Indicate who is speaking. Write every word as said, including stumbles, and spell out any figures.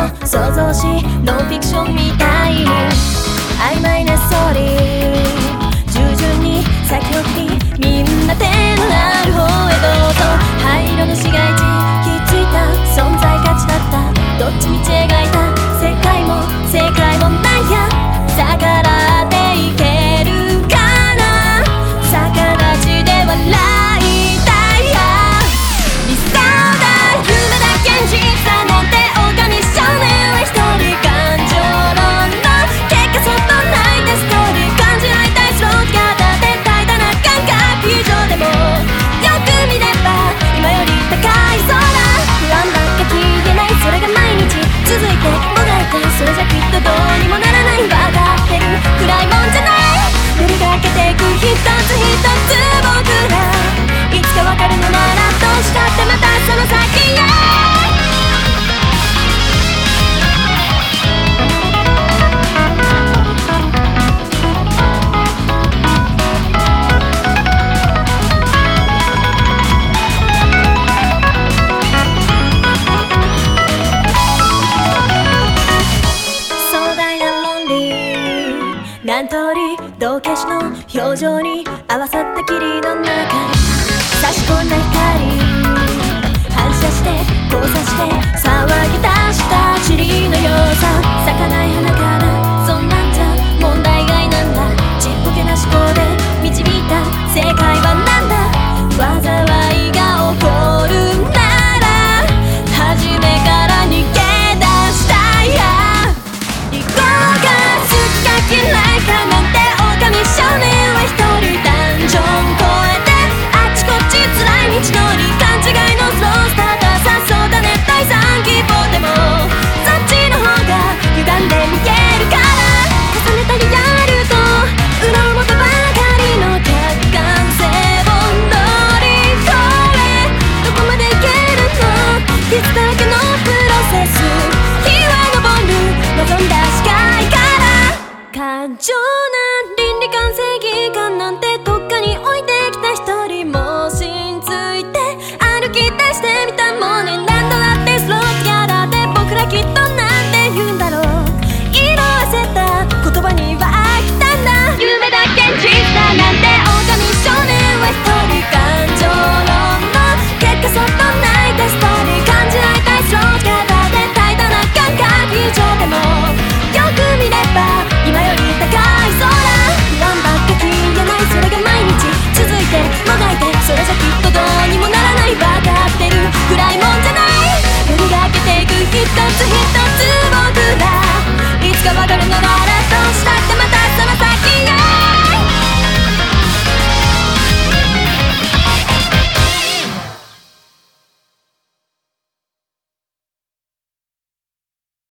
Speaker 1: 想像しノンフィクションみたいに曖昧なストーリー従順に先送りみんな手のある方へどうぞ灰色の市街地ひっついた存在価値だったどっちみち描いた世界も正解もないや逆らっていけるかな逆立ちで笑いたいや理想だ夢だ現実だなんて狼少年は一人感情論の結果そっと泣いてストーリー感じ合いたいスローがだって怠惰な感覚以上でもよく見れば今より高い空不安ばっか消えないそれが毎日続いてもがいてそれじゃきっとどうにもならない分かってる暗いもんじゃない塗りかけていく一つ一つ僕らいつかわかるのならどうしたってまたその先へ何通り道化師の表情に合わさった霧の中差し込んだ光反射して交差して騒ぎ出した塵のようさ咲かない花からそんなんじゃ問題外なんだちっぽけな思考で導いた正解はなんだ災いが起こるなら初めから逃げ出したいや行こうが好きか嫌いかなんて狼少年は一人ダンジョン越えてあっちこっち辛い道のり勘違いのスロースターターさそうだね第三希望でもそっちの方が歪んで見えるから重ねたリアルと裏表ばかりの客観性を乗り越えどこまでいけるの傷だらけのプロセス日は昇る望んだ視界から過剰な倫理観正義感なんてどっかに置いてきた一人も芯ついて歩き出してみたもんに何度だってスローツやだって僕らきっとなんて言うんだろう色あせた言葉には飽きたんだ夢だ現実だなんて狼少年は一人感情論の結果そっと泣いたストーリー感じ合いたいスローツやだって怠惰な感覚以上でもよく見れば今より高い空不安ばっか消えないそれが毎日続いてもがいてそれじゃきっとどうにもならない分かってる暗いもんじゃない塗りがけていく一つ一つ僕らいつかわかるのなら